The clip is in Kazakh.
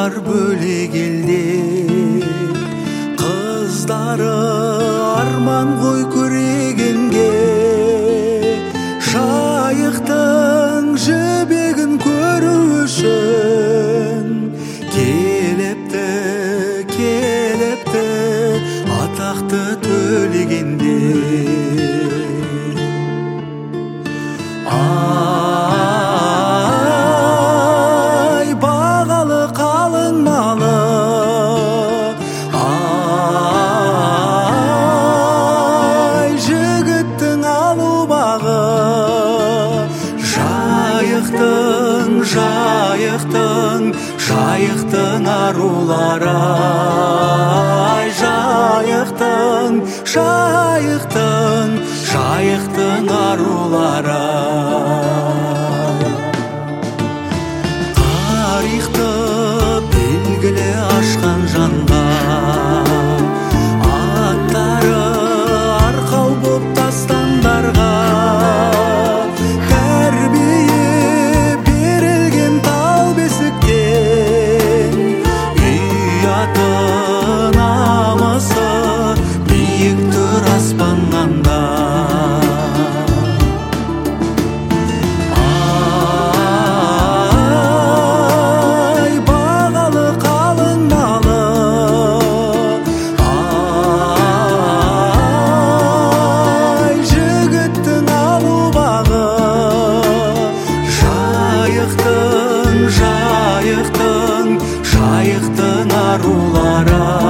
бар бөлек елде, қыздары арман ғой көрегенге. Жайықтың жібегін көру үшін келіпті атақты төлегенде. Ай, бағалы қалың малы, ай, жігіттің алу бағы. Жайықтың арулары, ай, жайықтың арулары. Тарихты белгілі ашқан жанға, аттары арқау боп дастандарға. Тәрбие берілген тал бесіктен, ұяты намысы биік тұр аспаннанда. Ай, бағалы қалың малы, ай, жігіттің алу бағы. Жайықтың арулары.